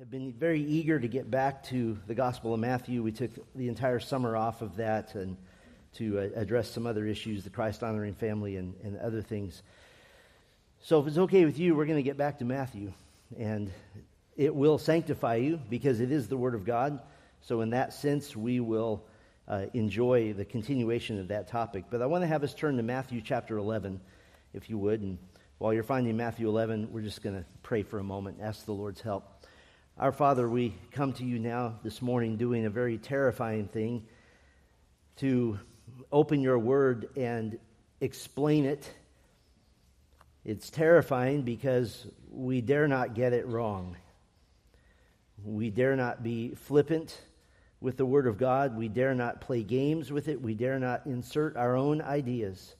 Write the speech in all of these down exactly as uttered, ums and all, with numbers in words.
have been very eager to get back to the Gospel of Matthew. We took the entire summer off of that and to uh, address some other issues, the Christ-honoring family and, and other things. So if it's okay with you, we're going to get back to Matthew. And it will sanctify you because it is the Word of God. So in that sense, we will uh, enjoy the continuation of that topic. But I want to have us turn to Matthew chapter eleven, if you would. And while you're finding Matthew eleven, we're just going to pray for a moment, ask the Lord's help. Our Father, we come to you now this morning doing a very terrifying thing, to open your word and explain it. It's terrifying because we dare not get it wrong. We dare not be flippant with the word of God. We dare not play games with it. We dare not insert our own ideas.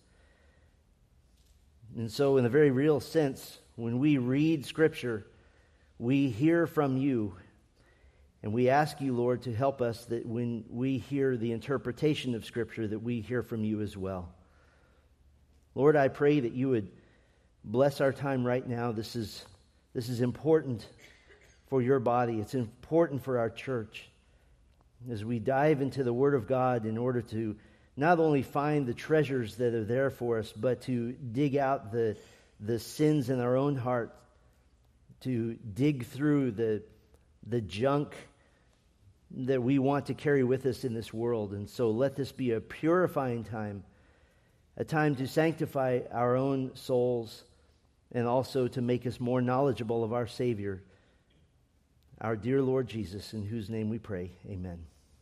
And so in a very real sense, when we read Scripture, we hear from you, and we ask you, Lord, to help us that when we hear the interpretation of Scripture, that we hear from you as well. Lord, I pray that you would bless our time right now. This is, this is important for your body. It's important for our church as we dive into the Word of God in order to not only find the treasures that are there for us, but to dig out the, the sins in our own heart, to dig through the, the junk that we want to carry with us in this world. And so let this be a purifying time, a time to sanctify our own souls and also to make us more knowledgeable of our Savior, our dear Lord Jesus, in whose name we pray. Amen.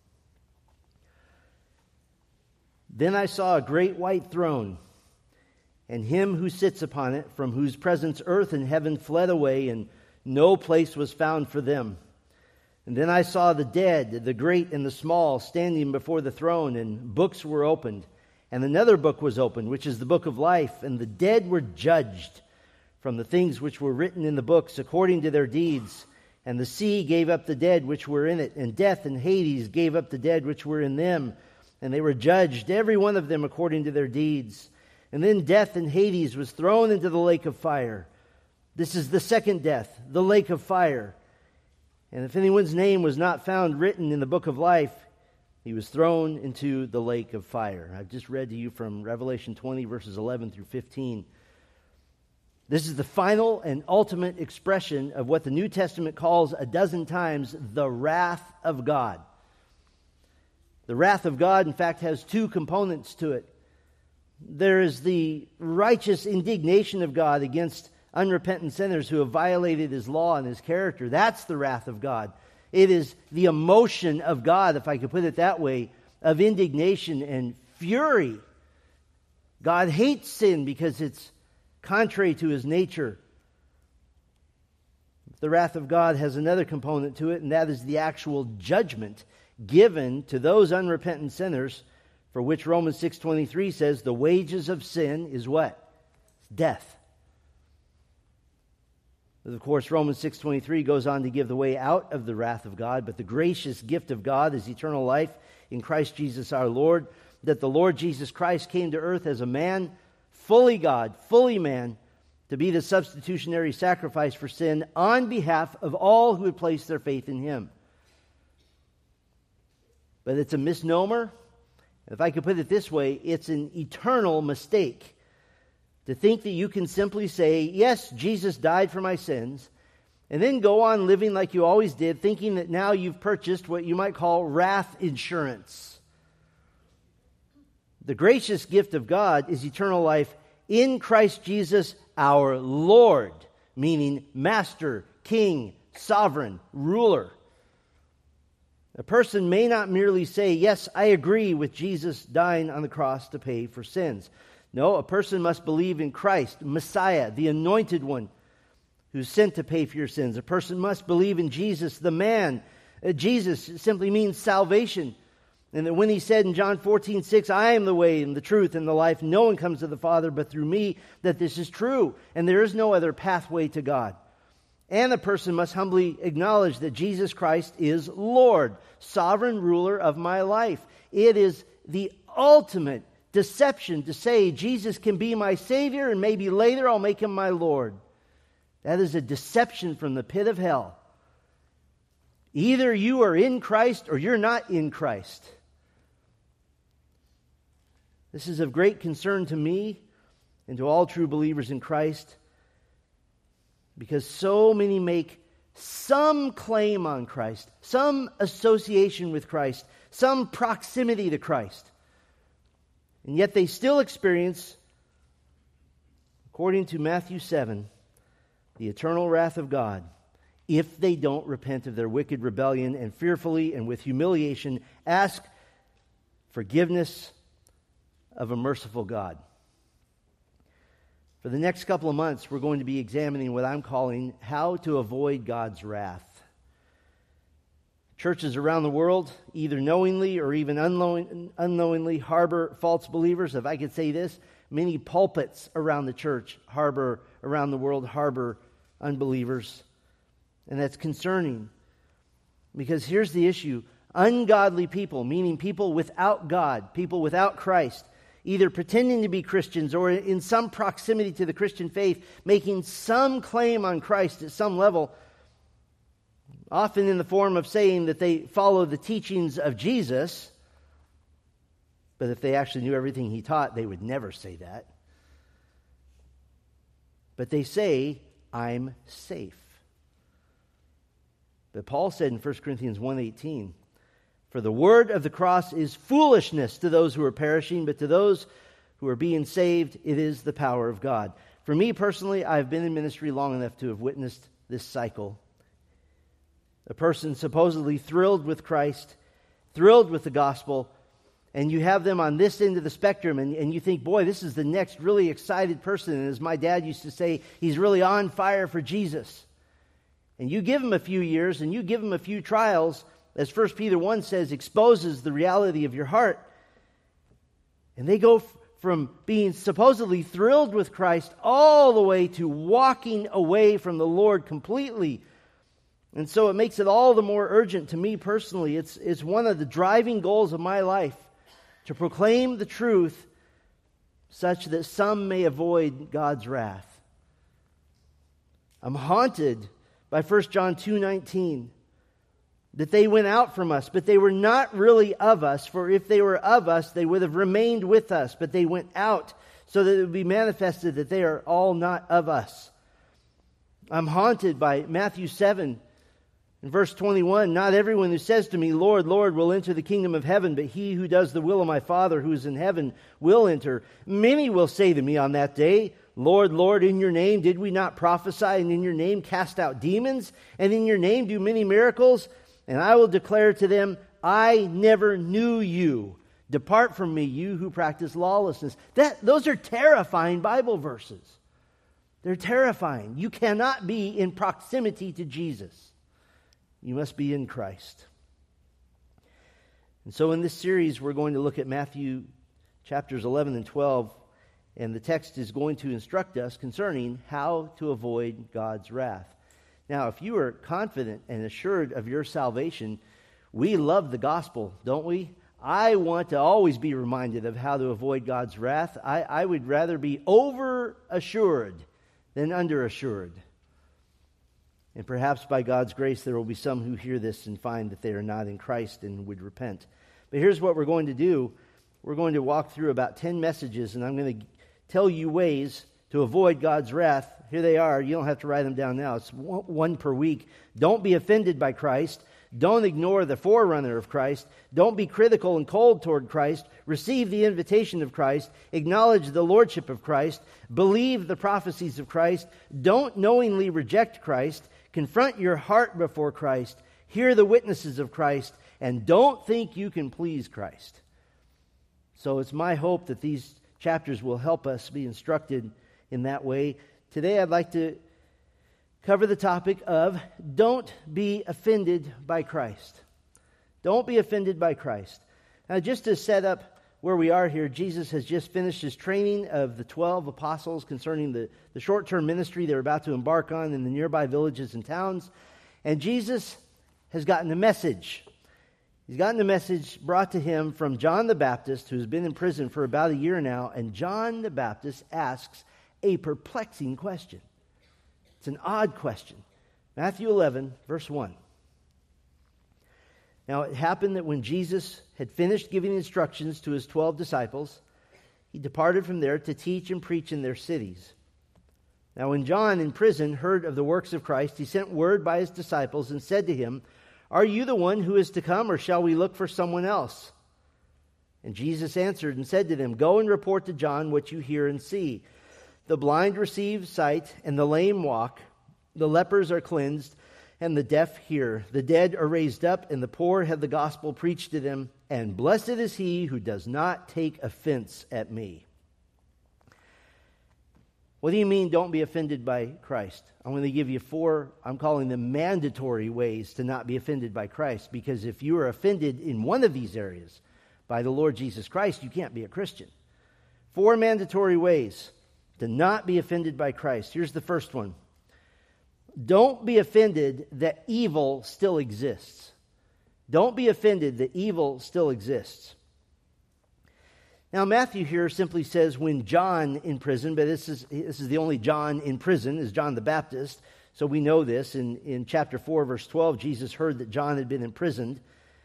Then I saw a great white throne, and him who sits upon it, from whose presence earth and heaven fled away, and no place was found for them. And then I saw the dead, the great and the small, standing before the throne, and books were opened. And another book was opened, which is the book of life, and the dead were judged from the things which were written in the books according to their deeds. And the sea gave up the dead which were in it, and death and Hades gave up the dead which were in them. And they were judged, every one of them according to their deeds. And then death and Hades was thrown into the lake of fire. This is the second death, the lake of fire. And if anyone's name was not found written in the book of life, he was thrown into the lake of fire. I've just read to you from Revelation twenty, verses eleven through fifteen. This is the final and ultimate expression of what the New Testament calls a dozen times the wrath of God. The wrath of God, in fact, has two components to it. There is the righteous indignation of God against unrepentant sinners who have violated His law and His character. That's the wrath of God. It is the emotion of God, if I could put it that way, of indignation and fury. God hates sin because it's contrary to His nature. The wrath of God has another component to it, and that is the actual judgment given to those unrepentant sinners, for which Romans six twenty-three says the wages of sin is what? Death. Of course, Romans six twenty-three goes on to give the way out of the wrath of God, but the gracious gift of God is eternal life in Christ Jesus our Lord, that the Lord Jesus Christ came to earth as a man, fully God, fully man, to be the substitutionary sacrifice for sin on behalf of all who would place their faith in Him. But it's a misnomer. If I could put it this way, it's an eternal mistake to think that you can simply say, yes, Jesus died for my sins, and then go on living like you always did, thinking that now you've purchased what you might call wrath insurance. The gracious gift of God is eternal life in Christ Jesus our Lord, meaning Master, King, Sovereign, Ruler. A person may not merely say, yes, I agree with Jesus dying on the cross to pay for sins. No, a person must believe in Christ, Messiah, the Anointed One, who's sent to pay for your sins. A person must believe in Jesus, the man. Uh, Jesus simply means salvation. And that when He said in John fourteen six, I am the way and the truth and the life, no one comes to the Father but through me, that this is true. And there is no other pathway to God. And a person must humbly acknowledge that Jesus Christ is Lord, sovereign ruler of my life. It is the ultimate deception to say Jesus can be my Savior and maybe later I'll make Him my Lord. That is a deception from the pit of hell. Either you are in Christ or you're not in Christ. This is of great concern to me and to all true believers in Christ, because so many make some claim on Christ, some association with Christ, some proximity to Christ, and yet they still experience, according to Matthew seven, the eternal wrath of God if they don't repent of their wicked rebellion and fearfully and with humiliation ask forgiveness of a merciful God. For the next couple of months, we're going to be examining what I'm calling how to avoid God's wrath. Churches around the world, either knowingly or even unknowing, unknowingly, harbor false believers. If I could say this, many pulpits around the church harbor, around the world, harbor unbelievers. And that's concerning. Because here's the issue. Ungodly people, meaning people without God, people without Christ, either pretending to be Christians or in some proximity to the Christian faith, making some claim on Christ at some level, often in the form of saying that they follow the teachings of Jesus. But if they actually knew everything he taught, they would never say that. But they say, I'm safe. But Paul said in First Corinthians one eighteen, for the word of the cross is foolishness to those who are perishing, but to those who are being saved, it is the power of God. For me personally, I've been in ministry long enough to have witnessed this cycle. A person supposedly thrilled with Christ, thrilled with the gospel, and you have them on this end of the spectrum, and, and you think, boy, this is the next really excited person. And as my dad used to say, he's really on fire for Jesus. And you give him a few years, and you give him a few trials, as First Peter one says, exposes the reality of your heart. And they go f- from being supposedly thrilled with Christ all the way to walking away from the Lord completely. And so it makes it all the more urgent to me personally. It's, it's one of the driving goals of my life to proclaim the truth such that some may avoid God's wrath. I'm haunted by First John two nineteen, that they went out from us, but they were not really of us, for if they were of us, they would have remained with us, but they went out so that it would be manifested that they are all not of us. I'm haunted by Matthew seven, in verse twenty-one, not everyone who says to me, Lord, Lord, will enter the kingdom of heaven, but he who does the will of my Father who is in heaven will enter. Many will say to me on that day, Lord, Lord, in your name did we not prophesy, and in your name cast out demons, and in your name do many miracles? And I will declare to them, I never knew you. Depart from me, you who practice lawlessness. That, those are terrifying Bible verses. They're terrifying. You cannot be in proximity to Jesus. You must be in Christ. And so in this series, we're going to look at Matthew chapters eleven and twelve, and the text is going to instruct us concerning how to avoid God's wrath. Now, if you are confident and assured of your salvation, we love the gospel, don't we? I want to always be reminded of how to avoid God's wrath. I, I would rather be over-assured than under-assured. And perhaps by God's grace, there will be some who hear this and find that they are not in Christ and would repent. But here's what we're going to do. We're going to walk through about ten messages, and I'm going to tell you ways to avoid God's wrath. Here they are. You don't have to write them down now. It's one per week. Don't be offended by Christ. Don't ignore the forerunner of Christ. Don't be critical and cold toward Christ. Receive the invitation of Christ. Acknowledge the lordship of Christ. Believe the prophecies of Christ. Don't knowingly reject Christ. Confront your heart before Christ. Hear the witnesses of Christ. And don't think you can please Christ. So it's my hope that these chapters will help us be instructed in that way. Today I'd like to cover the topic of don't be offended by Christ. Don't be offended by Christ. Now, just to set up where we are here, Jesus has just finished his training of the twelve apostles concerning the, the short-term ministry they're about to embark on in the nearby villages and towns. And Jesus has gotten a message. He's gotten a message brought to him from John the Baptist, who's been in prison for about a year now. And John the Baptist asks a perplexing question. It's an odd question. Matthew eleven, verse one. Now it happened that when Jesus had finished giving instructions to his twelve disciples, he departed from there to teach and preach in their cities. Now when John in prison heard of the works of Christ, he sent word by his disciples and said to him, "Are you the one who is to come, or shall we look for someone else?" And Jesus answered and said to them, "Go and report to John what you hear and see. The blind receive sight, and the lame walk. The lepers are cleansed, and the deaf hear. The dead are raised up, and the poor have the gospel preached to them. And blessed is he who does not take offense at me." What do you mean, don't be offended by Christ? I'm going to give you four, I'm calling them mandatory ways to not be offended by Christ. Because if you are offended in one of these areas by the Lord Jesus Christ, you can't be a Christian. Four mandatory ways to not be offended by Christ. Here's the first one. Don't be offended that evil still exists. Don't be offended that evil still exists. Now, Matthew here simply says when John in prison, but this is this is the only John in prison, is John the Baptist. So we know this. In, in chapter four, verse twelve, Jesus heard that John had been imprisoned.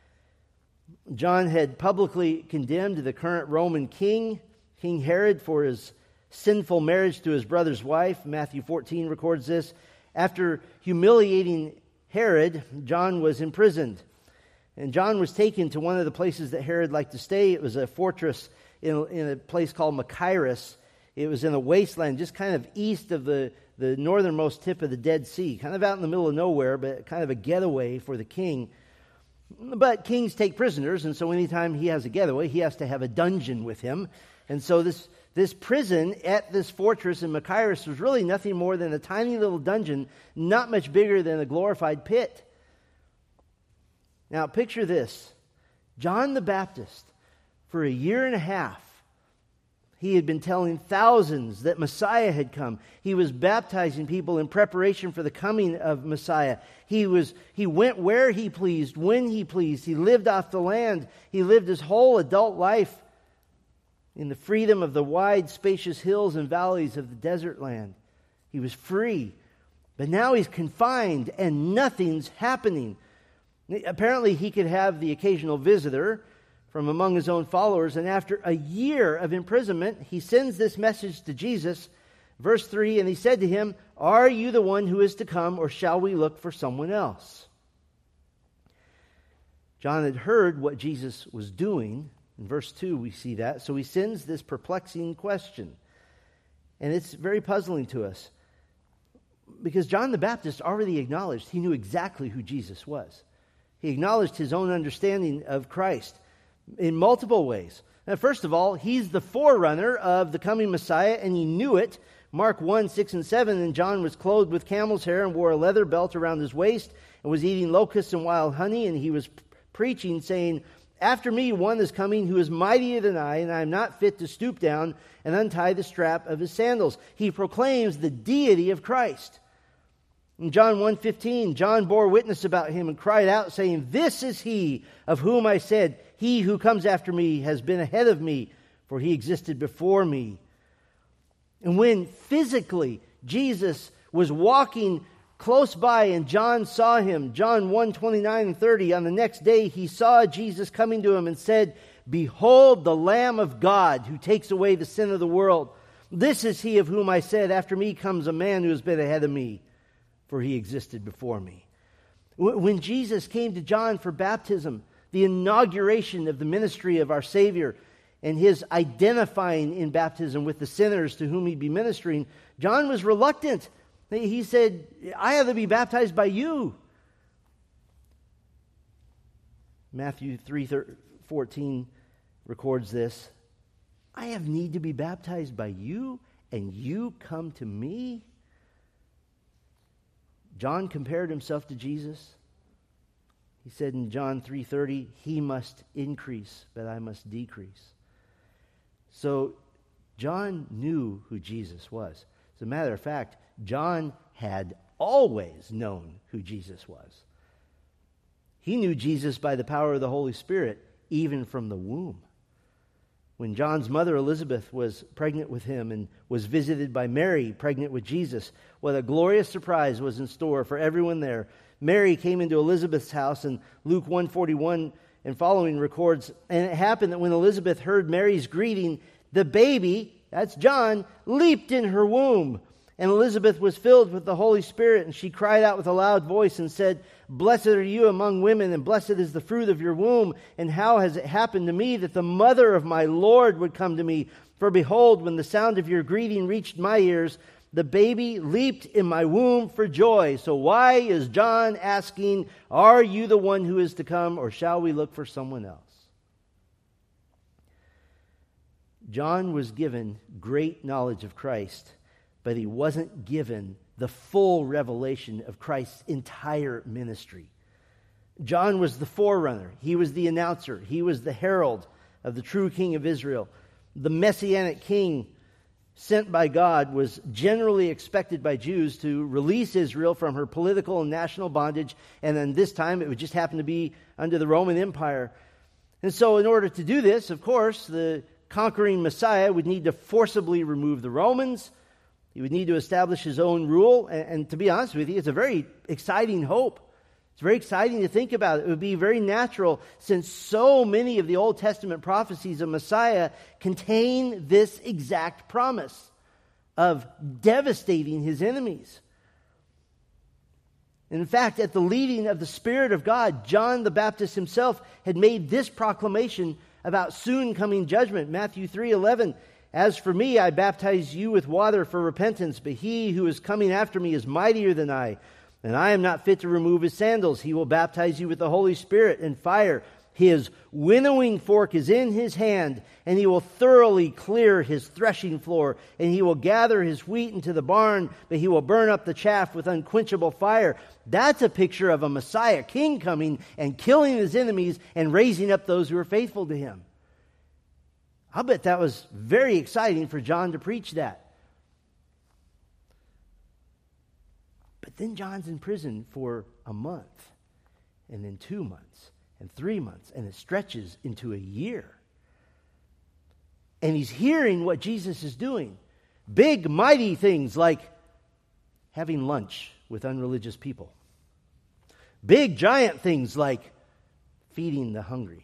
John had publicly condemned the current Roman king, King Herod, for his sinful marriage to his brother's wife. Matthew fourteen records this. After humiliating Herod, John was imprisoned. And John was taken to one of the places that Herod liked to stay. It was a fortress in, in a place called Machaerus. It was in a wasteland just kind of east of the, the northernmost tip of the Dead Sea. Kind of out in the middle of nowhere, but kind of a getaway for the king. But kings take prisoners, and so anytime he has a getaway, he has to have a dungeon with him. And so this, this prison at this fortress in Machaerus was really nothing more than a tiny little dungeon, not much bigger than a glorified pit. Now, picture this. John the Baptist, for a year and a half, he had been telling thousands that Messiah had come. He was baptizing people in preparation for the coming of Messiah. He was he went where he pleased, when he pleased. He lived off the land. He lived his whole adult life in the freedom of the wide, spacious hills and valleys of the desert land. He was free. But now he's confined and nothing's happening. Apparently he could have the occasional visitor from among his own followers, and after a year of imprisonment, he sends this message to Jesus, verse three, and he said to him, "Are you the one who is to come, or shall we look for someone else?" John had heard what Jesus was doing. In verse two we see that, so he sends this perplexing question, and it's very puzzling to us, because John the Baptist already acknowledged he knew exactly who Jesus was. He acknowledged his own understanding of Christ in multiple ways. Now, first of all, he's the forerunner of the coming Messiah, and he knew it. Mark one, six and seven, and John was clothed with camel's hair and wore a leather belt around his waist and was eating locusts and wild honey, and he was preaching, saying, "After me one is coming who is mightier than I, and I am not fit to stoop down and untie the strap of his sandals." He proclaims the deity of Christ. In John one fifteen, John bore witness about him and cried out, saying, "This is he of whom I said, he who comes after me has been ahead of me, for he existed before me." And when physically Jesus was walking close by and John saw him, John one twenty-nine and thirty, on the next day he saw Jesus coming to him and said, "Behold the Lamb of God who takes away the sin of the world. This is he of whom I said, after me comes a man who has been ahead of me, for he existed before me." When Jesus came to John for baptism, the inauguration of the ministry of our Savior, and his identifying in baptism with the sinners to whom he'd be ministering, John was reluctant. He said, "I have to be baptized by you." Matthew three fourteen records this. "I have need to be baptized by you, and you come to me?" John compared himself to Jesus. He said in John three thirty, "He must increase, but I must decrease." So John knew who Jesus was. As a matter of fact, John had always known who Jesus was. He knew Jesus by the power of the Holy Spirit, even from the womb. When John's mother Elizabeth was pregnant with him and was visited by Mary, pregnant with Jesus, what a glorious surprise was in store for everyone there. Mary came into Elizabeth's house, and Luke one forty-one and following records, and it happened that when Elizabeth heard Mary's greeting, the baby, that's John, leaped in her womb. And Elizabeth was filled with the Holy Spirit, and she cried out with a loud voice and said, "Blessed are you among women, and blessed is the fruit of your womb. And how has it happened to me that the mother of my Lord would come to me? For behold, when the sound of your greeting reached my ears, the baby leaped in my womb for joy." So why is John asking, "Are you the one who is to come, or shall we look for someone else?" John was given great knowledge of Christ, but he wasn't given the full revelation of Christ's entire ministry. John was the forerunner. He was the announcer. He was the herald of the true King of Israel. The Messianic king sent by God was generally expected by Jews to release Israel from her political and national bondage, and then this time it would just happen to be under the Roman Empire. And so in order to do this, of course, the conquering Messiah would need to forcibly remove the Romans. He would need to establish his own rule. And, and to be honest with you, it's a very exciting hope. It's very exciting to think about. It would be very natural, since so many of the Old Testament prophecies of Messiah contain this exact promise of devastating his enemies. In fact, at the leading of the Spirit of God, John the Baptist himself had made this proclamation about soon coming judgment. Matthew three eleven, "As for me, I baptize you with water for repentance, but he who is coming after me is mightier than I, and I am not fit to remove his sandals. He will baptize you with the Holy Spirit and fire. His winnowing fork is in his hand, and he will thoroughly clear his threshing floor, and he will gather his wheat into the barn, but he will burn up the chaff with unquenchable fire." That's a picture of a Messiah king coming and killing his enemies and raising up those who are faithful to him. I'll bet that was very exciting for John to preach that. But then John's in prison for a month, and then two months, and three months, and it stretches into a year. And he's hearing what Jesus is doing. Big, mighty things like having lunch with unreligious people. Big, giant things like feeding the hungry.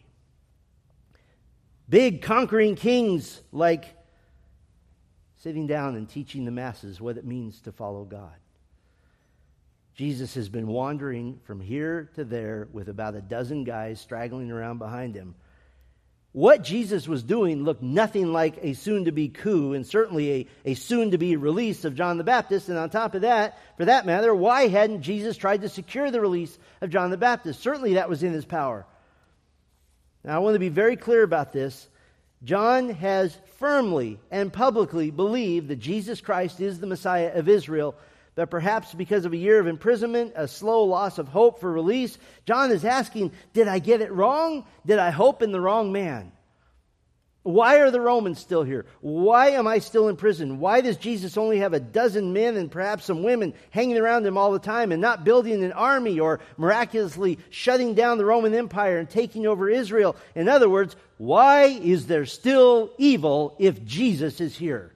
Big, conquering kings like sitting down and teaching the masses what it means to follow God. Jesus has been wandering from here to there with about a dozen guys straggling around behind him. What Jesus was doing looked nothing like a soon-to-be coup, and certainly a, a soon-to-be release of John the Baptist. And on top of that, for that matter, why hadn't Jesus tried to secure the release of John the Baptist? Certainly that was in his power. Now I want to be very clear about this. John has firmly and publicly believed that Jesus Christ is the Messiah of Israel, but perhaps because of a year of imprisonment, a slow loss of hope for release, John is asking, did I get it wrong? Did I hope in the wrong man? Why are the Romans still here? Why am I still in prison? Why does Jesus only have a dozen men and perhaps some women hanging around him all the time and not building an army or miraculously shutting down the Roman Empire and taking over Israel? In other words, why is there still evil if Jesus is here?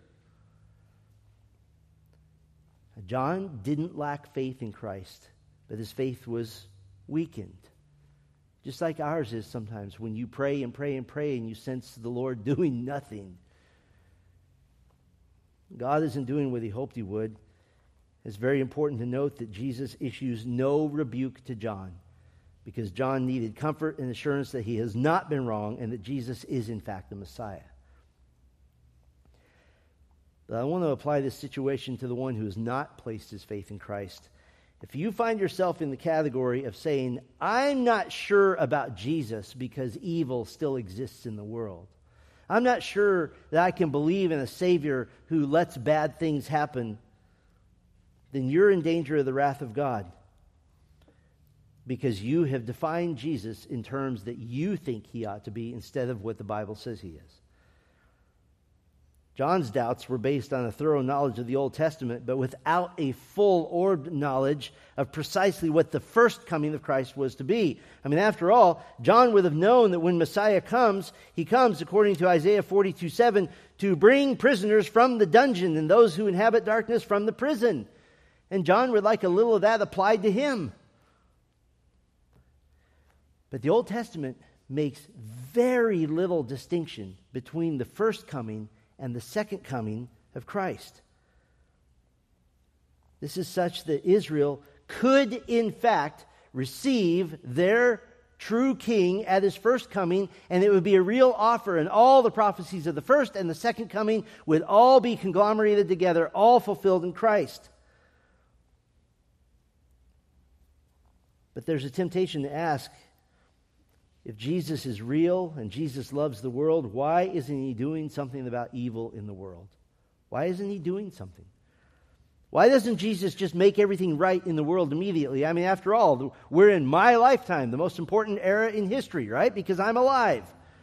John didn't lack faith in Christ, but his faith was weakened. Just like ours is sometimes when you pray and pray and pray and you sense the Lord doing nothing. God isn't doing what he hoped he would. It's very important to note that Jesus issues no rebuke to John, because John needed comfort and assurance that he has not been wrong and that Jesus is in fact the Messiah. But I want to apply this situation to the one who has not placed his faith in Christ. If you find yourself in the category of saying, I'm not sure about Jesus because evil still exists in the world. I'm not sure that I can believe in a Savior who lets bad things happen, then you're in danger of the wrath of God, because you have defined Jesus in terms that you think he ought to be instead of what the Bible says he is. John's doubts were based on a thorough knowledge of the Old Testament, but without a full-orbed knowledge of precisely what the first coming of Christ was to be. I mean, after all, John would have known that when Messiah comes, he comes, according to Isaiah forty-two seven, to bring prisoners from the dungeon and those who inhabit darkness from the prison. And John would like a little of that applied to him. But the Old Testament makes very little distinction between the first coming and the second coming of Christ. This is such that Israel could, in fact, receive their true king at his first coming, and it would be a real offer, and all the prophecies of the first and the second coming would all be conglomerated together, all fulfilled in Christ. But there's a temptation to ask, if Jesus is real and Jesus loves the world, why isn't he doing something about evil in the world? Why isn't he doing something? Why doesn't Jesus just make everything right in the world immediately? I mean, after all, we're in my lifetime, the most important era in history, right? Because I'm alive.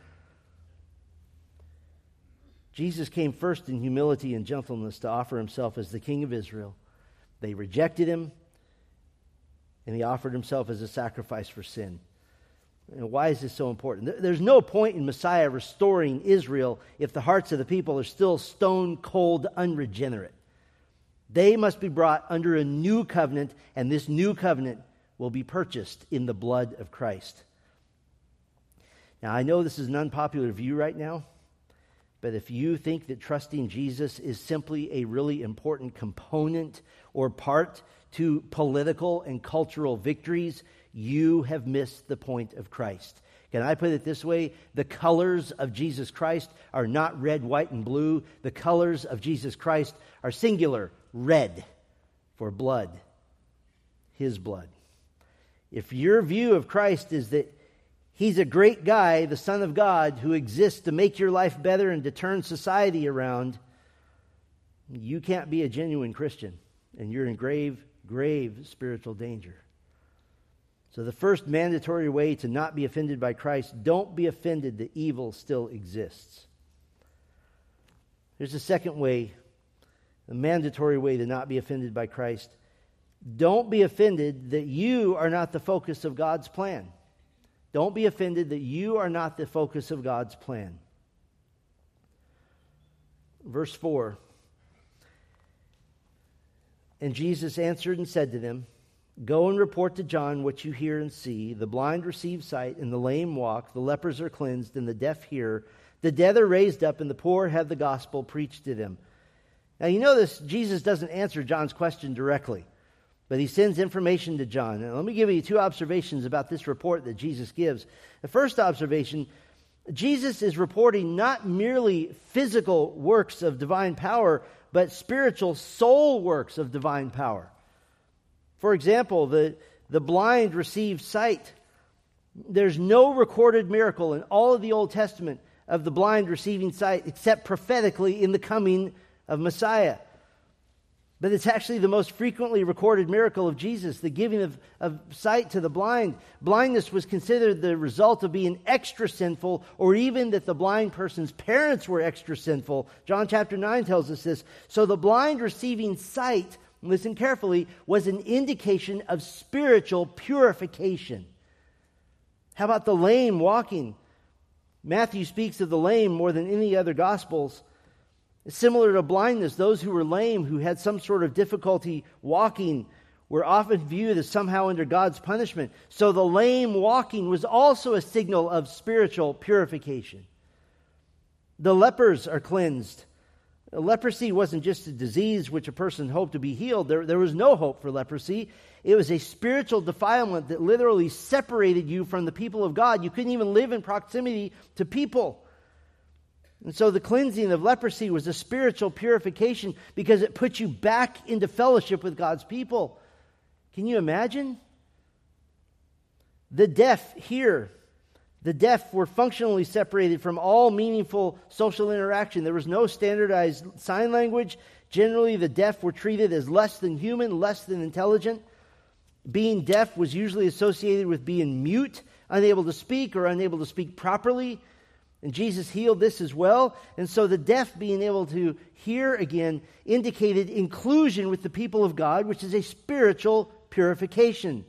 Jesus came first in humility and gentleness to offer himself as the King of Israel. They rejected him, and he offered himself as a sacrifice for sin. And why is this so important? There's no point in Messiah restoring Israel if the hearts of the people are still stone cold unregenerate. They must be brought under a new covenant, and this new covenant will be purchased in the blood of Christ. Now, I know this is an unpopular view right now, but if you think that trusting Jesus is simply a really important component or part to political and cultural victories, you have missed the point of Christ. Can I put it this way? The colors of Jesus Christ are not red, white, and blue. The colors of Jesus Christ are singular, red, for blood, his blood. If your view of Christ is that he's a great guy, the Son of God, who exists to make your life better and to turn society around, you can't be a genuine Christian, and you're in grave, grave spiritual danger. So the first mandatory way to not be offended by Christ, don't be offended that evil still exists. There's a second way, a mandatory way to not be offended by Christ. Don't be offended that you are not the focus of God's plan. Don't be offended that you are not the focus of God's plan. Verse four. And Jesus answered and said to them, "Go and report to John what you hear and see. The blind receive sight, and the lame walk. The lepers are cleansed, and the deaf hear. The dead are raised up, and the poor have the gospel preached to them." Now, you notice Jesus doesn't answer John's question directly, but he sends information to John. Now, let me give you two observations about this report that Jesus gives. The first observation, Jesus is reporting not merely physical works of divine power, but spiritual soul works of divine power. For example, the, the blind receive sight. There's no recorded miracle in all of the Old Testament of the blind receiving sight except prophetically in the coming of Messiah. But it's actually the most frequently recorded miracle of Jesus, the giving of, of sight to the blind. Blindness was considered the result of being extra sinful, or even that the blind person's parents were extra sinful. John chapter nine tells us this. So the blind receiving sight, listen carefully, was an indication of spiritual purification. How about the lame walking? Matthew speaks of the lame more than any other Gospels. Similar to blindness, those who were lame, who had some sort of difficulty walking, were often viewed as somehow under God's punishment. So the lame walking was also a signal of spiritual purification. The lepers are cleansed. Leprosy wasn't just a disease which a person hoped to be healed. There, there was no hope for leprosy. It was a spiritual defilement that literally separated you from the people of God. You couldn't even live in proximity to people. And so the cleansing of leprosy was a spiritual purification because it put you back into fellowship with God's people. Can you imagine? The deaf hear. The deaf were functionally separated from all meaningful social interaction. There was no standardized sign language. Generally, the deaf were treated as less than human, less than intelligent. Being deaf was usually associated with being mute, unable to speak or unable to speak properly. And Jesus healed this as well. And so the deaf being able to hear again indicated inclusion with the people of God, which is a spiritual purification.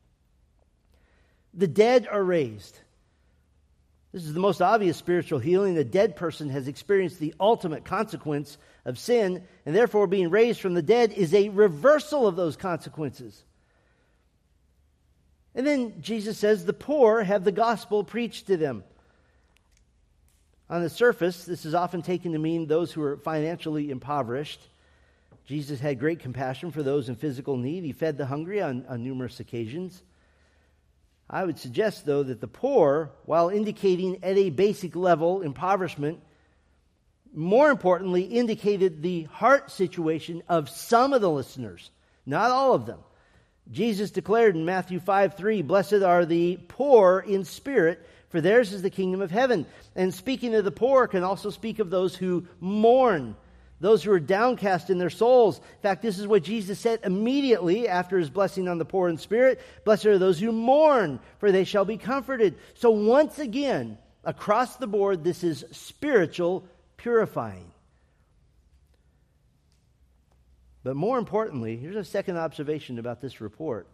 The dead are raised. This is the most obvious spiritual healing. The dead person has experienced the ultimate consequence of sin, and therefore being raised from the dead is a reversal of those consequences. And then Jesus says the poor have the gospel preached to them. On the surface, this is often taken to mean those who are financially impoverished. Jesus had great compassion for those in physical need. He fed the hungry on, on numerous occasions. I would suggest, though, that the poor, while indicating at a basic level impoverishment, more importantly indicated the heart situation of some of the listeners, not all of them. Jesus declared in Matthew five three, "Blessed are the poor in spirit, for theirs is the kingdom of heaven." And speaking of the poor can also speak of those who mourn, those who are downcast in their souls. In fact, this is what Jesus said immediately after his blessing on the poor in spirit. "Blessed are those who mourn, for they shall be comforted." So once again, across the board, this is spiritual purifying. But more importantly, here's a second observation about this report.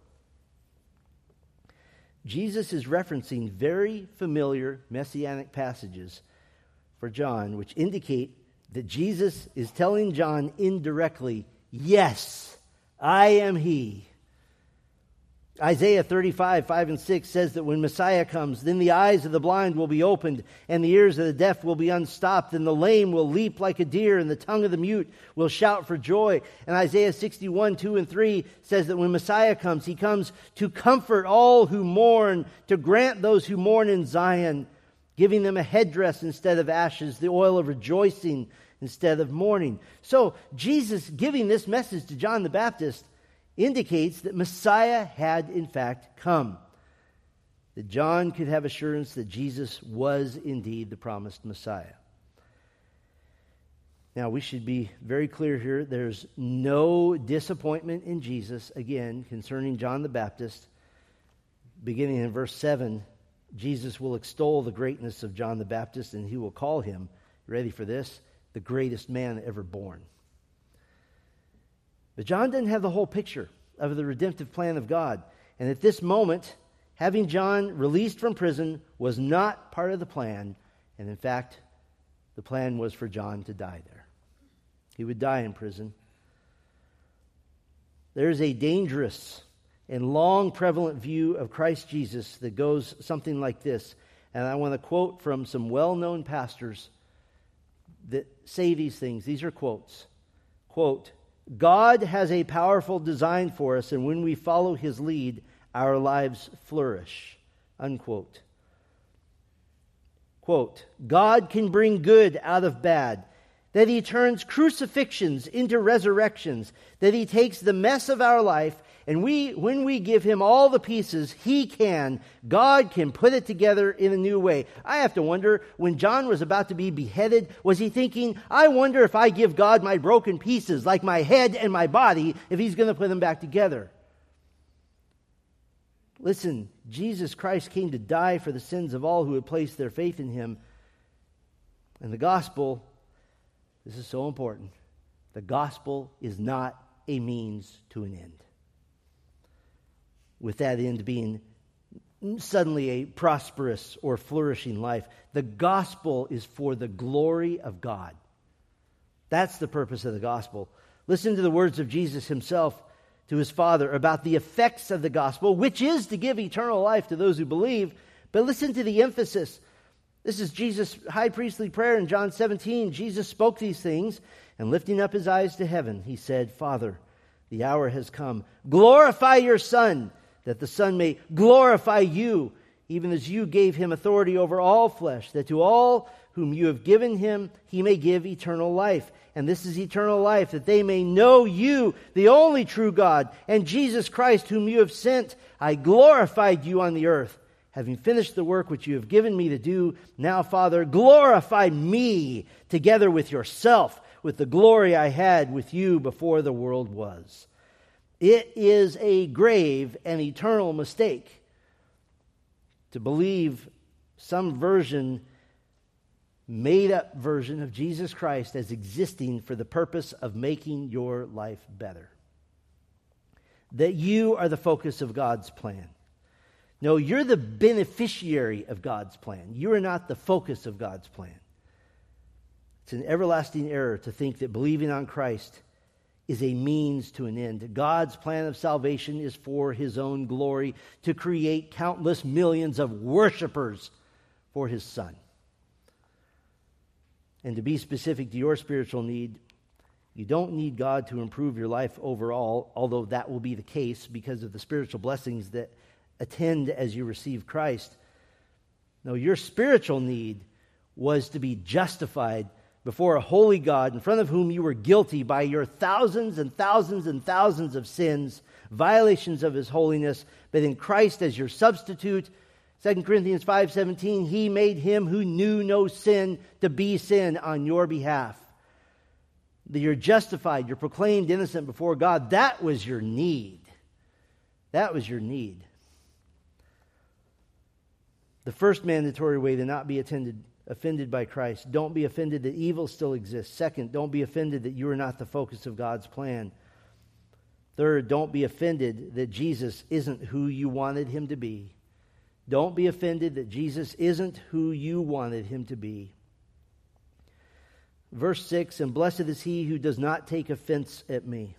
Jesus is referencing very familiar messianic passages for John, which indicate that Jesus is telling John indirectly, "Yes, I am he." Isaiah thirty-five, five and six says that when Messiah comes, then the eyes of the blind will be opened, and the ears of the deaf will be unstopped, and the lame will leap like a deer, and the tongue of the mute will shout for joy. And Isaiah sixty-one, two and three says that when Messiah comes, he comes to comfort all who mourn, to grant those who mourn in Zion, giving them a headdress instead of ashes, the oil of rejoicing instead of mourning. So Jesus giving this message to John the Baptist indicates that Messiah had in fact come, that John could have assurance that Jesus was indeed the promised Messiah. Now, we should be very clear here. There's no disappointment in Jesus, again, concerning John the Baptist. Beginning in verse seven, Jesus will extol the greatness of John the Baptist, and he will call him, ready for this, the greatest man ever born. But John didn't have the whole picture of the redemptive plan of God. And at this moment, having John released from prison was not part of the plan. And in fact, the plan was for John to die there. He would die in prison. There's a dangerous and long prevalent view of Christ Jesus that goes something like this. And I want to quote from some well-known pastors that say these things. These are quotes. Quote, "God has a powerful design for us, and when we follow his lead, our lives flourish." Unquote. Quote, "God can bring good out of bad, that he turns crucifixions into resurrections, that he takes the mess of our life, and we, when we give him all the pieces, he can, God can put it together in a new way." I have to wonder, when John was about to be beheaded, was he thinking, I wonder if I give God my broken pieces, like my head and my body, if he's going to put them back together? Listen, Jesus Christ came to die for the sins of all who had placed their faith in him. And the gospel, this is so important, the gospel is not a means to an end, with that end being suddenly a prosperous or flourishing life. The gospel is for the glory of God. That's the purpose of the gospel. Listen to the words of Jesus himself to his Father about the effects of the gospel, which is to give eternal life to those who believe. But listen to the emphasis. This is Jesus' high priestly prayer in John seventeen. Jesus spoke these things, and lifting up his eyes to heaven, he said, "Father, the hour has come. Glorify your Son, that the Son may glorify you, even as you gave him authority over all flesh, that to all whom you have given him, he may give eternal life. And this is eternal life, that they may know you, the only true God, and Jesus Christ, whom you have sent. I glorified you on the earth, having finished the work which you have given me to do. Now, Father, glorify me together with yourself, with the glory I had with you before the world was." It is a grave and eternal mistake to believe some version, made-up version of Jesus Christ as existing for the purpose of making your life better. That you are the focus of God's plan. No, you're the beneficiary of God's plan. You are not the focus of God's plan. It's an everlasting error to think that believing on Christ is a means to an end. God's plan of salvation is for his own glory, to create countless millions of worshipers for his Son. And to be specific to your spiritual need, you don't need God to improve your life overall, although that will be the case because of the spiritual blessings that attend as you receive Christ. No, your spiritual need was to be justified before a holy God in front of whom you were guilty by your thousands and thousands and thousands of sins, violations of his holiness, but in Christ as your substitute. Second Corinthians five seventeen, he made him who knew no sin to be sin on your behalf. That you're justified, you're proclaimed innocent before God. That was your need. That was your need. The first mandatory way to not be attended, offended by Christ. Don't be offended that evil still exists. Second, don't be offended that you are not the focus of God's plan. Third, don't be offended that Jesus isn't who you wanted him to be. Don't be offended that Jesus isn't who you wanted him to be. Verse six, and blessed is he who does not take offense at me.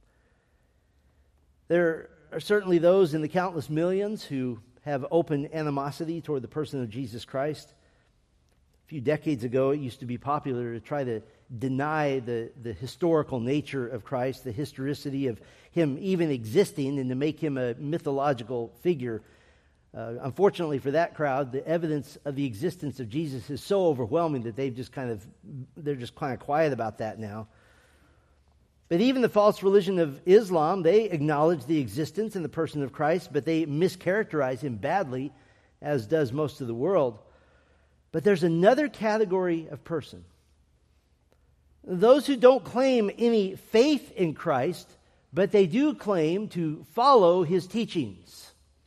There are certainly those in the countless millions who have open animosity toward the person of Jesus Christ. A few decades ago, it used to be popular to try to deny the, the historical nature of Christ, the historicity of him even existing, and to make him a mythological figure. Uh, unfortunately for that crowd, the evidence of the existence of Jesus is so overwhelming that they've just kind of, they're just kind of quiet about that now. But even the false religion of Islam, they acknowledge the existence and the person of Christ, but they mischaracterize him badly, as does most of the world. But there's another category of person. Those who don't claim any faith in Christ, but they do claim to follow his teachings.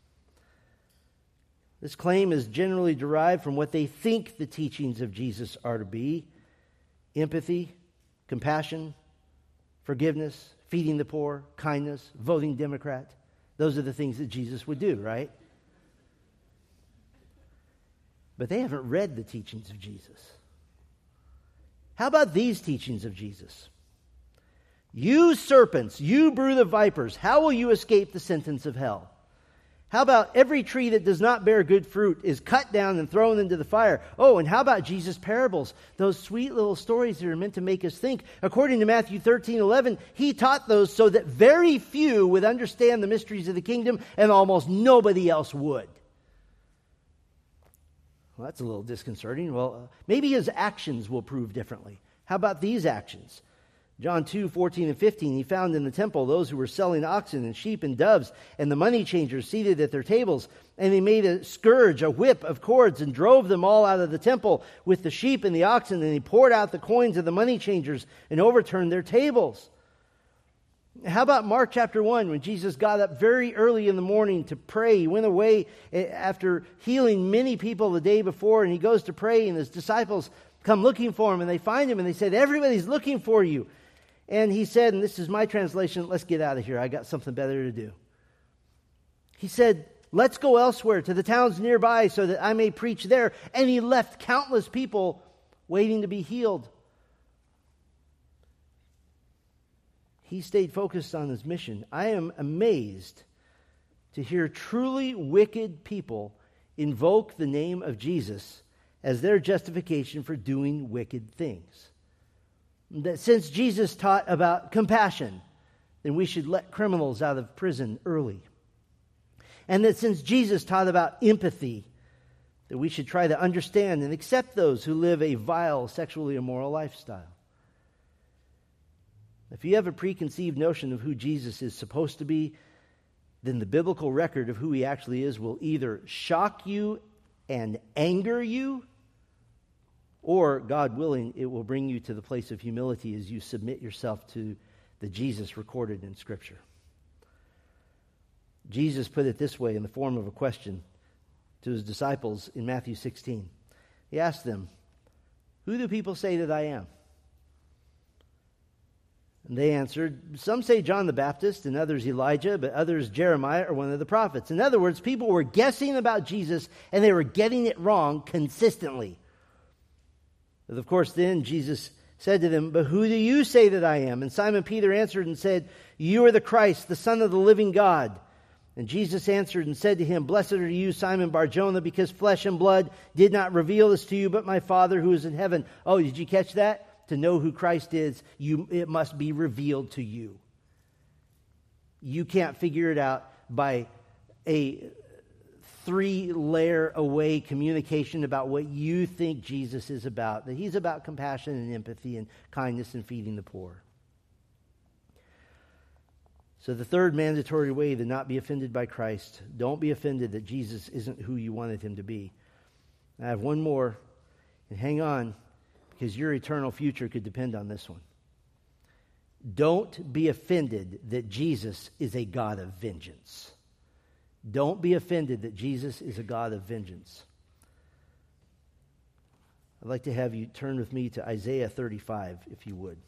This claim is generally derived from what they think the teachings of Jesus are to be: empathy, compassion, forgiveness, feeding the poor, kindness, voting Democrat. Those are the things that Jesus would do, right? But they haven't read the teachings of Jesus. How about these teachings of Jesus? You serpents, you brood of vipers, how will you escape the sentence of hell? How about every tree that does not bear good fruit is cut down and thrown into the fire? Oh, and how about Jesus' parables? Those sweet little stories that are meant to make us think. According to Matthew thirteen eleven, he taught those so that very few would understand the mysteries of the kingdom and almost nobody else would. Well, that's a little disconcerting. Well, uh, maybe his actions will prove differently. How about these actions? John two, fourteen and fifteen, he found in the temple those who were selling oxen and sheep and doves, and the money changers seated at their tables. And he made a scourge, a whip of cords, and drove them all out of the temple with the sheep and the oxen. And he poured out the coins of the money changers and overturned their tables. How about Mark chapter one, when Jesus got up very early in the morning to pray? He went away after healing many people the day before, and he goes to pray, and his disciples come looking for him, and they find him, and they said, everybody's looking for you. And he said, and this is my translation, let's get out of here. I got something better to do. He said, let's go elsewhere to the towns nearby so that I may preach there. And he left countless people waiting to be healed. He stayed focused on his mission. I am amazed to hear truly wicked people invoke the name of Jesus as their justification for doing wicked things. That since Jesus taught about compassion, then we should let criminals out of prison early. And that since Jesus taught about empathy, that we should try to understand and accept those who live a vile, sexually immoral lifestyle. If you have a preconceived notion of who Jesus is supposed to be, then the biblical record of who he actually is will either shock you and anger you, or, God willing, it will bring you to the place of humility as you submit yourself to the Jesus recorded in Scripture. Jesus put it this way in the form of a question to his disciples in Matthew sixteen. He asked them, who do people say that I am? And they answered, some say John the Baptist, and others Elijah, but others Jeremiah or one of the prophets. In other words, people were guessing about Jesus, and they were getting it wrong consistently. But of course, then Jesus said to them, "But who do you say that I am?" And Simon Peter answered and said, "You are the Christ, the Son of the living God." And Jesus answered and said to him, "Blessed are you, Simon Bar-Jonah, because flesh and blood did not reveal this to you, but my Father who is in heaven." Oh, did you catch that? To know who Christ is, you it must be revealed to you. You can't figure it out by a three-layer away communication about what you think Jesus is about. That he's about compassion and empathy and kindness and feeding the poor. So the third mandatory way to not be offended by Christ, don't be offended that Jesus isn't who you wanted him to be. I have one more, and hang on, because your eternal future could depend on this one. Don't be offended that Jesus is a God of vengeance. Don't be offended that Jesus is a God of vengeance. I'd like to have you turn with me to Isaiah thirty-five, if you would.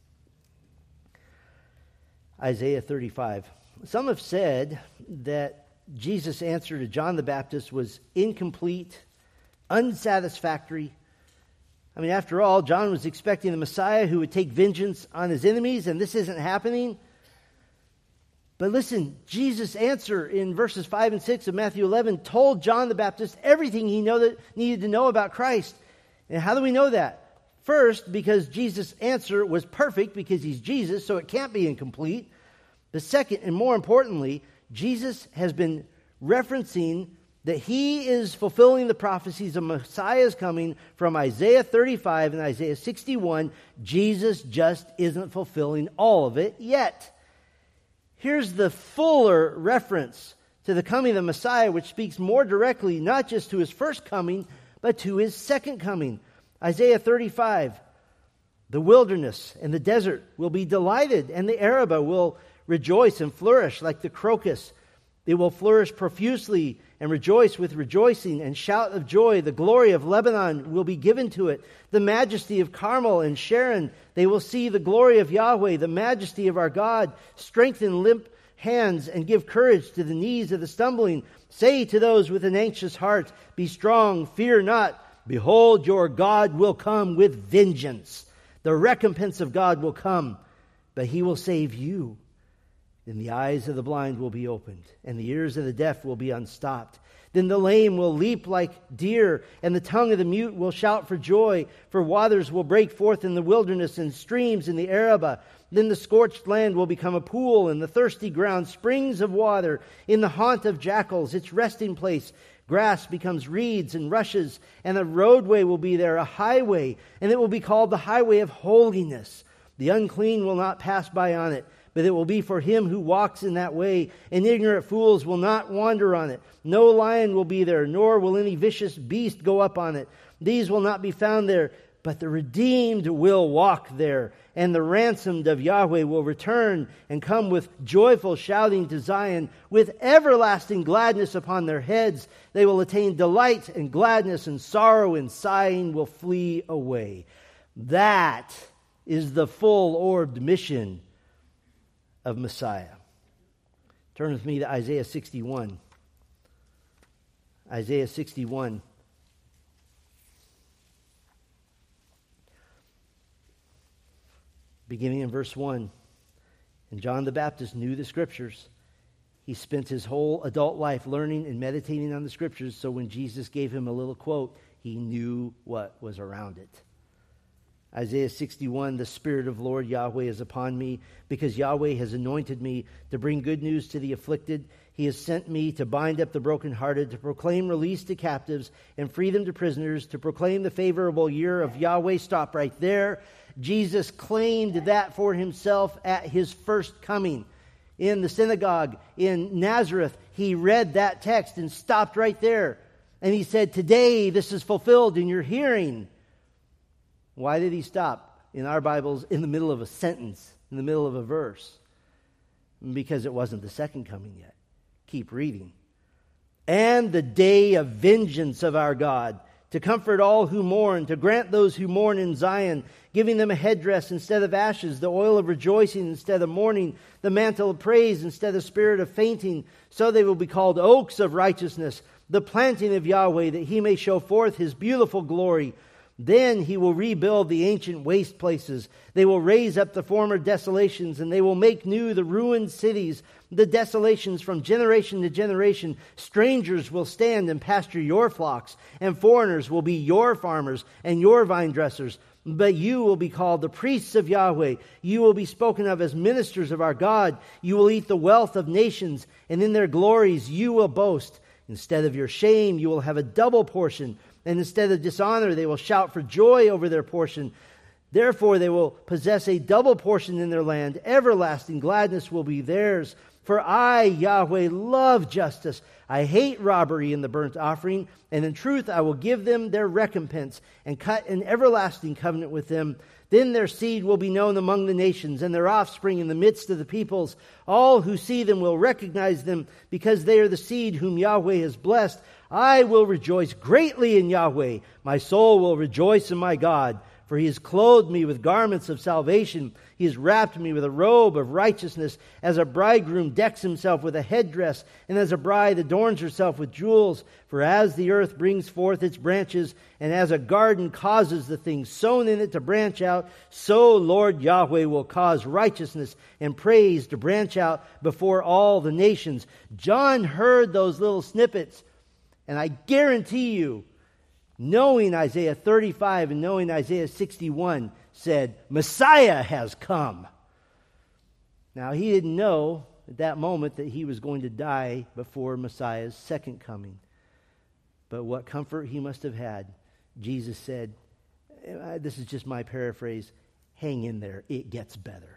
Isaiah thirty-five. Some have said that Jesus' answer to John the Baptist was incomplete, unsatisfactory. I mean, after all, John was expecting the Messiah who would take vengeance on his enemies, and this isn't happening. But listen, Jesus' answer in verses five and six of Matthew eleven told John the Baptist everything he know that, needed to know about Christ. And how do we know that? First, because Jesus' answer was perfect, because he's Jesus, so it can't be incomplete. The second, and more importantly, Jesus has been referencing that he is fulfilling the prophecies of Messiah's coming from Isaiah thirty-five and Isaiah sixty-one. Jesus just isn't fulfilling all of it yet. Here's the fuller reference to the coming of the Messiah, which speaks more directly not just to his first coming, but to his second coming. Isaiah thirty-five, "The wilderness and the desert will be delighted, and the Arabah will rejoice and flourish like the crocus. It will flourish profusely and rejoice with rejoicing and shout of joy. The glory of Lebanon will be given to it, the majesty of Carmel and Sharon. They will see the glory of Yahweh, the majesty of our God. Strengthen limp hands and give courage to the knees of the stumbling. Say to those with an anxious heart, be strong, fear not. Behold, your God will come with vengeance. The recompense of God will come, but he will save you. Then the eyes of the blind will be opened, and the ears of the deaf will be unstopped. Then the lame will leap like deer, and the tongue of the mute will shout for joy. For waters will break forth in the wilderness, and streams in the Arabah. Then the scorched land will become a pool, and the thirsty ground springs of water. In the haunt of jackals, its resting place, grass becomes reeds and rushes, and the roadway will be there, a highway, and it will be called the highway of holiness. The unclean will not pass by on it, but it will be for him who walks in that way, and ignorant fools will not wander on it. No lion will be there, nor will any vicious beast go up on it. These will not be found there, but the redeemed will walk there, and the ransomed of Yahweh will return and come with joyful shouting to Zion, with everlasting gladness upon their heads. They will attain delight and gladness, and sorrow and sighing will flee away. That is the full-orbed mission of Messiah. Turn with me to Isaiah sixty-one. Isaiah sixty-one. Beginning in verse one. And John the Baptist knew the Scriptures. He spent his whole adult life learning and meditating on the Scriptures, so when Jesus gave him a little quote, he knew what was around it. Isaiah sixty-one, the Spirit of Lord Yahweh is upon me, because Yahweh has anointed me to bring good news to the afflicted. He has sent me to bind up the brokenhearted, to proclaim release to captives and freedom to prisoners, to proclaim the favorable year of Yahweh. Stop right there. Jesus claimed that for himself at his first coming. In the synagogue in Nazareth, he read that text and stopped right there. And he said, today this is fulfilled in your hearing. Why did he stop in our Bibles in the middle of a sentence, in the middle of a verse? Because it wasn't the second coming yet. Keep reading. And the day of vengeance of our God, to comfort all who mourn, to grant those who mourn in Zion, giving them a headdress instead of ashes, the oil of rejoicing instead of mourning, the mantle of praise instead of spirit of fainting. So they will be called oaks of righteousness, the planting of Yahweh, that he may show forth his beautiful glory. Then he will rebuild the ancient waste places. They will raise up the former desolations, and they will make new the ruined cities, the desolations from generation to generation. Strangers will stand and pasture your flocks, and foreigners will be your farmers and your vine dressers. But you will be called the priests of Yahweh. You will be spoken of as ministers of our God. You will eat the wealth of nations, and in their glories you will boast. Instead of your shame, you will have a double portion. And instead of dishonor, they will shout for joy over their portion. Therefore, they will possess a double portion in their land. Everlasting gladness will be theirs. For I, Yahweh, love justice. I hate robbery in the burnt offering. And in truth, I will give them their recompense and cut an everlasting covenant with them. Then their seed will be known among the nations, and their offspring in the midst of the peoples. All who see them will recognize them, because they are the seed whom Yahweh has blessed. I will rejoice greatly in Yahweh. My soul will rejoice in my God. For he has clothed me with garments of salvation. He has wrapped me with a robe of righteousness, as a bridegroom decks himself with a headdress, and as a bride adorns herself with jewels. For as the earth brings forth its branches, and as a garden causes the things sown in it to branch out, so Lord Yahweh will cause righteousness and praise to branch out before all the nations. John heard those little snippets, and I guarantee you, knowing Isaiah thirty-five and knowing Isaiah sixty-one, said, Messiah has come. Now, he didn't know at that moment that he was going to die before Messiah's second coming. But what comfort he must have had. Jesus said, this is just my paraphrase, hang in there, it gets better.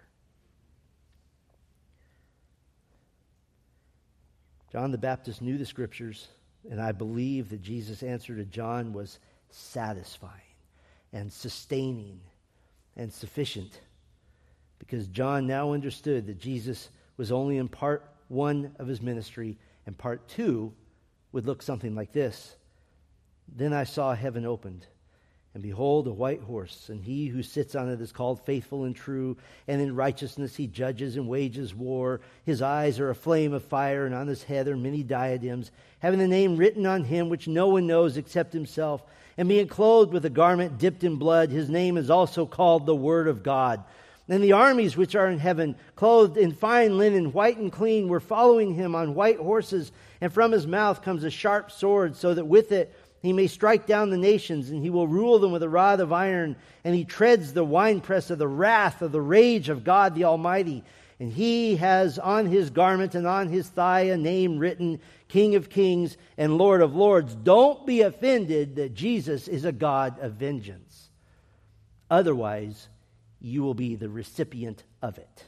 John the Baptist knew the Scriptures, and I believe that Jesus' answer to John was satisfying and sustaining and sufficient, because John now understood that Jesus was only in part one of his ministry, and part two would look something like this. Then I saw heaven opened, and behold, a white horse, and he who sits on it is called Faithful and True, and in righteousness he judges and wages war. His eyes are a flame of fire, and on his head are many diadems, having the name written on him which no one knows except himself. And being clothed with a garment dipped in blood, his name is also called the Word of God. And the armies which are in heaven, clothed in fine linen, white and clean, were following him on white horses, and from his mouth comes a sharp sword, so that with it he may strike down the nations, and he will rule them with a rod of iron, and he treads the winepress of the wrath of the rage of God the Almighty. And he has on his garment and on his thigh a name written, King of Kings and Lord of Lords. Don't be offended that Jesus is a God of vengeance. Otherwise, you will be the recipient of it.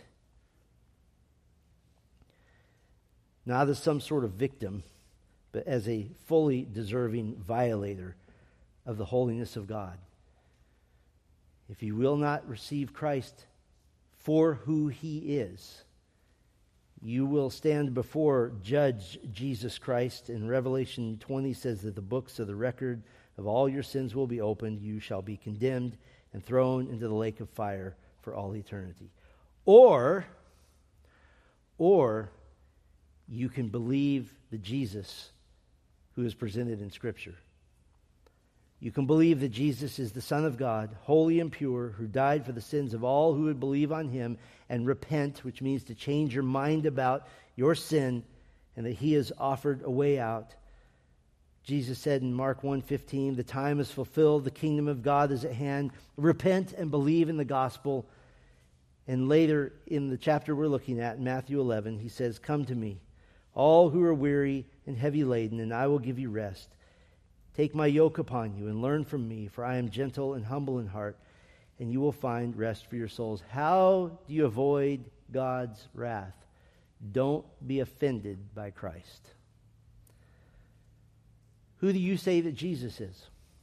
Not as some sort of victim, but as a fully deserving violator of the holiness of God. If you will not receive Christ for who he is, you will stand before Judge Jesus Christ. In Revelation twenty says that the books of the record of all your sins will be opened. You shall be condemned and thrown into the lake of fire for all eternity. Or, or you can believe the Jesus who is presented in Scripture. You can believe that Jesus is the Son of God, holy and pure, who died for the sins of all who would believe on him and repent, which means to change your mind about your sin, and that he has offered a way out. Jesus said in Mark one fifteen, the time is fulfilled, the kingdom of God is at hand. Repent and believe in the gospel. And later in the chapter we're looking at, in Matthew eleven, he says, come to me, all who are weary and heavy laden, and I will give you rest. Take my yoke upon you and learn from me, for I am gentle and humble in heart, and you will find rest for your souls. How do you avoid God's wrath? Don't be offended by Christ. Who do you say that Jesus is?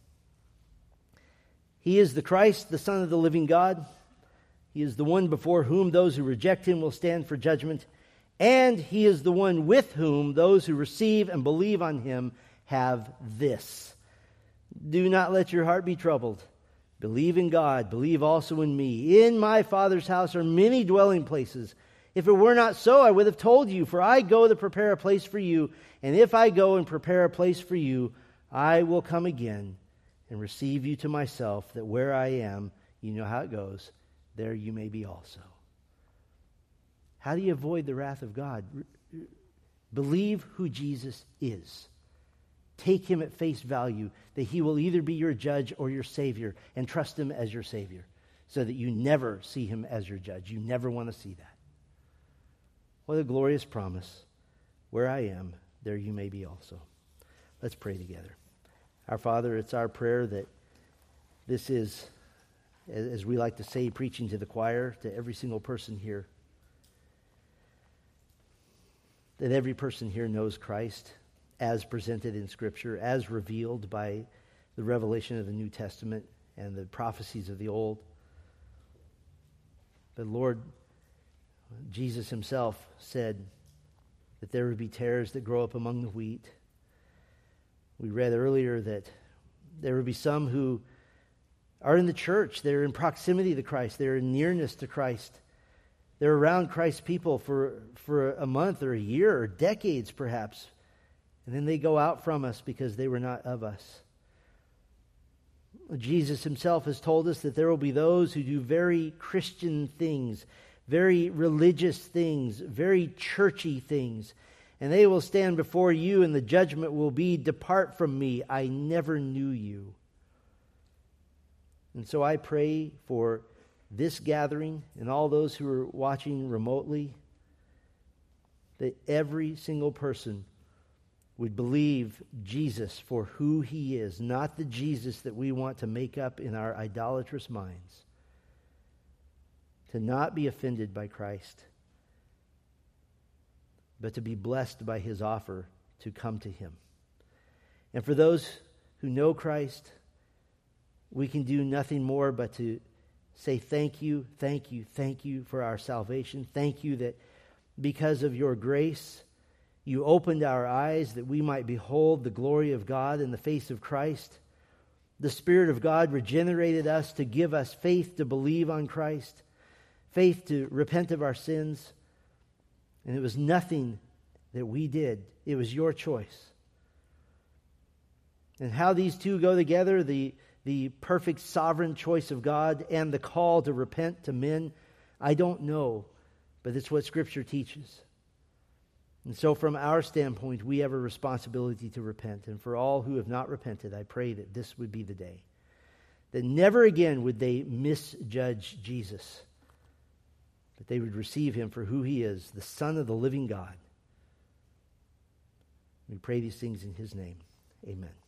He is the Christ, the Son of the living God. He is the one before whom those who reject him will stand for judgment. And he is the one with whom those who receive and believe on him have this. Do not let your heart be troubled. Believe in God. Believe also in me. In my Father's house are many dwelling places. If it were not so, I would have told you, for I go to prepare a place for you. And if I go and prepare a place for you, I will come again and receive you to myself, that where I am, you know how it goes, there you may be also. How do you avoid the wrath of God? Believe who Jesus is. Take him at face value, that he will either be your judge or your Savior, and trust him as your Savior, so that you never see him as your judge. You never want to see that. What a glorious promise. Where I am, there you may be also. Let's pray together. Our Father, it's our prayer that this is, as we like to say, preaching to the choir, to every single person here, that every person here knows Christ as presented in Scripture, as revealed by the revelation of the New Testament and the prophecies of the Old. But Lord, Jesus himself said that there would be tares that grow up among the wheat. We read earlier that there would be some who are in the church, they're in proximity to Christ, they're in nearness to Christ. They're around Christ's people for, for a month or a year or decades perhaps. And then they go out from us because they were not of us. Jesus himself has told us that there will be those who do very Christian things, very religious things, very churchy things. And they will stand before you, and the judgment will be, "Depart from me, I never knew you." And so I pray for this gathering and all those who are watching remotely, that every single person would believe Jesus for who he is, not the Jesus that we want to make up in our idolatrous minds. To not be offended by Christ, but to be blessed by his offer to come to him. And for those who know Christ, we can do nothing more but to say thank you, thank you, thank you for our salvation. Thank you that because of your grace, you opened our eyes that we might behold the glory of God in the face of Christ. The Spirit of God regenerated us to give us faith to believe on Christ, faith to repent of our sins. And it was nothing that we did. It was your choice. And how these two go together, the, the perfect sovereign choice of God and the call to repent to men, I don't know, but it's what Scripture teaches. And so from our standpoint, we have a responsibility to repent. And for all who have not repented, I pray that this would be the day. That never again would they misjudge Jesus, but they would receive him for who he is, the Son of the living God. We pray these things in his name. Amen.